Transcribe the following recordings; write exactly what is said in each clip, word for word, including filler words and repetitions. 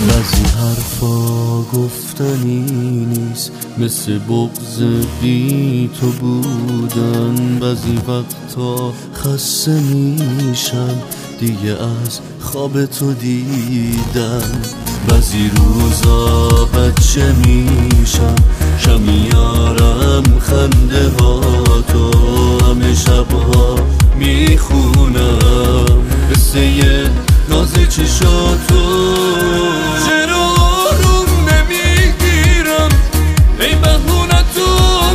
بعضی حرفا گفتنی نیست، مثل بغض بی تو بودن. بعضی وقتا خسته میشم دیگه از خواب تو دیدن. بعضی روزا بچه میشم شم میارم خنده ها تو، همه شبها میخونم قصه ناز چشاتو. چرا آروم نمیگیرم ای بهونتو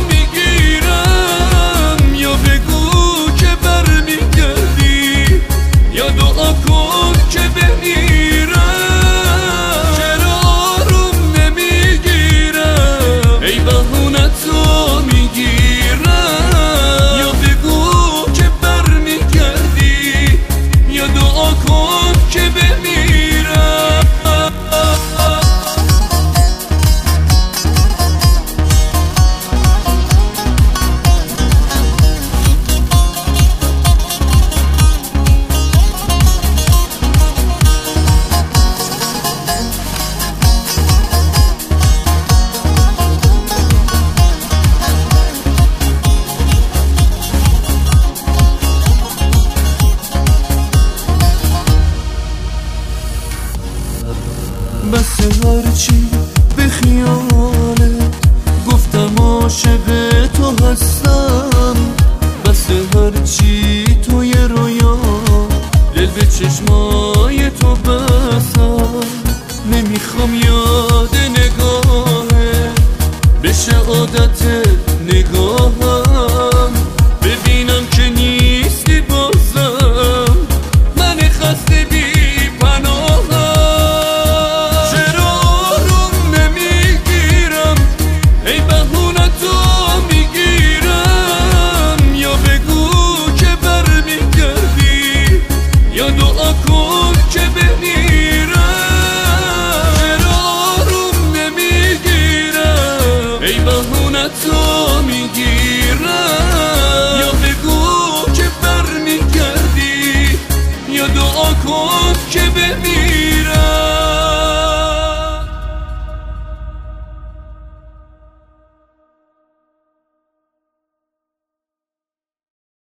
میگیرم، یا بگو که برمیگردی یا دعا کن که بمیرم. چرا آروم نمیگیرم ای بهونتو میگیرم، یا بگو که برمیگردی یا دعا کن که بمیرم. بس هرچی به خیالت گفتم عاشق تو هستم،